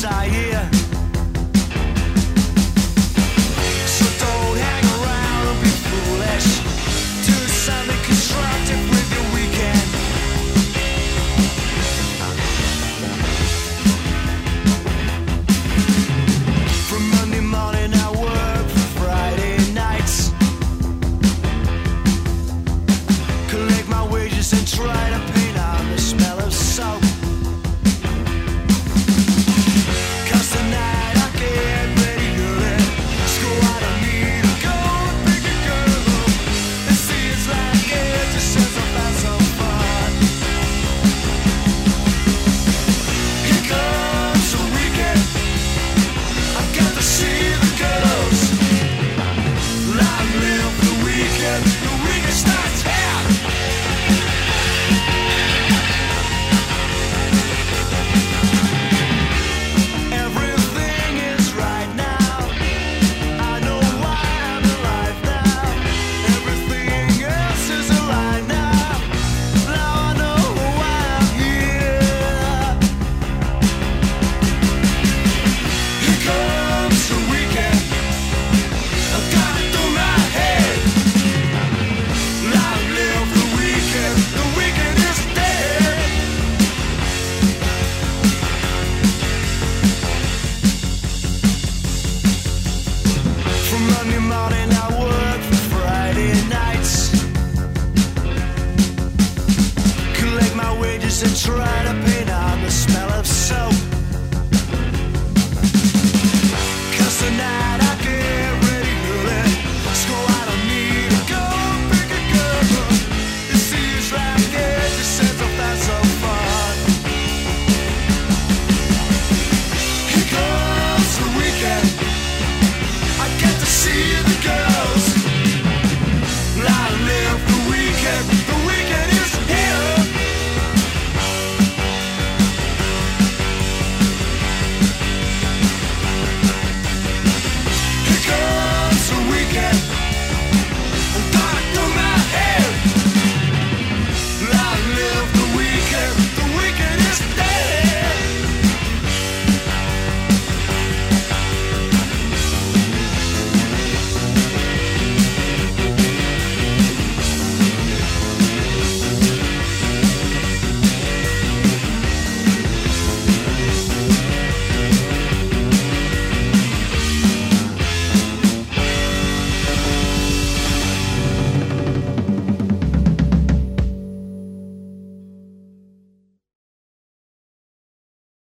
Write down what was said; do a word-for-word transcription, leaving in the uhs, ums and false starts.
I hear. So don't hang around and be foolish. Do something constructive with your weekend. From Monday morning I work for Friday nights. Collect my wages and try to paint on the smell of soap. Cause tonight I get ready early. Let's go out, I need to go and pick a girl up. And see it's like it just says about some fun. Here comes the weekend. I've got to see the girls. Long live the weekend. The weekend starts here. Everything is right now. I know why I'm alive now. Everything else is a lie now. Now I know why I'm here. Here comes the weekend. I've got it through my head. Long live the weekend. The weekend is dead. From Monday morning I work for Friday nights. Collect my wages and try